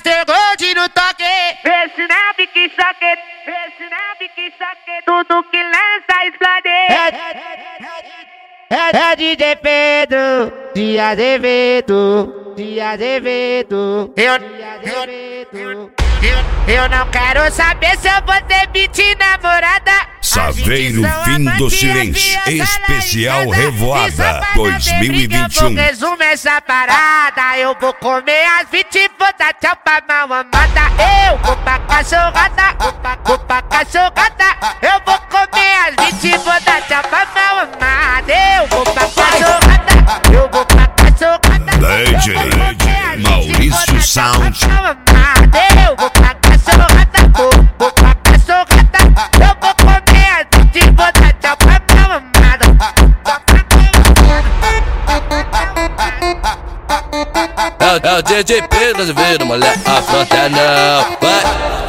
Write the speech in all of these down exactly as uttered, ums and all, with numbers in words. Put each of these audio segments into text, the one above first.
Master Gold no toque. Vê se não fique soque, vê se não fique soque, tudo que lança explode. É, é, é D J Pedro de Azevedo, de Azevedo. Eu, eu, eu, eu não quero saber se eu vou ter beat namorada. Saveiro Fim do Silêncio, especial Revoada dois mil e vinte e um. Eu vou resumir essa parada. Eu vou comer as vinte, vou dar tchau pra mal amada. Eu vou pra cachorrada, vou pra, vou pra cachorrada. Eu vou comer as vinte, vou dar tchau pra mal amada. Eu vou pra cachorrada, eu vou pra cachorrada. D J Maurício Sound. Eu vou pra cachorrada, vou, vou pra cachorrada. Eu vou comer as vinte, vou dar tchau pra mal amada. É, é o D J Pedro Azevedo, mulher, afronta não. Vai,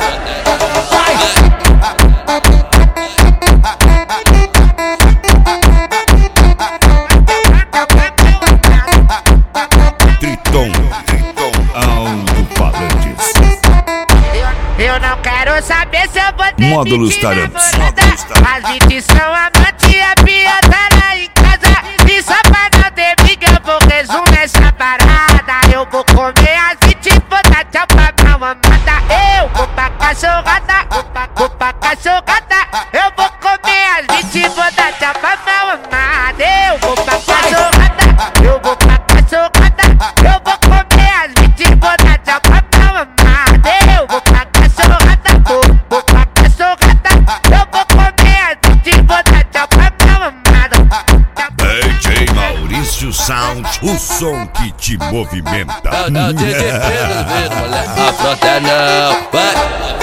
Triton, Triton, alto-falantes. Eu, eu não quero saber se eu vou ter Módulos vinte Tarantes. namoradas. As vinte são amante, a piota em casa. E só pra não ter briga eu vou resumir essa parada. Eu vou comer as vinte, vou dar tchau pra mal amada. Eu vou pra cachorrada, vou pra, vou pra cachorrada. Eu vou comer as vinte, vou dar tchau pra mal amada. Eu vou pra cachorrada, eu vou pra cachorrada. Eu vou comer as vinte, vou dar tchau pra mal amada. Eu vou pra cachorrada, vou, vou pra cachorrada. Eu vou comer as vinte, vou dar tchau pra mal amada. D J Maurício Sound, o som que te movimenta. é, é o D J Pedro Azevedo, mulher, afronta não. Vai.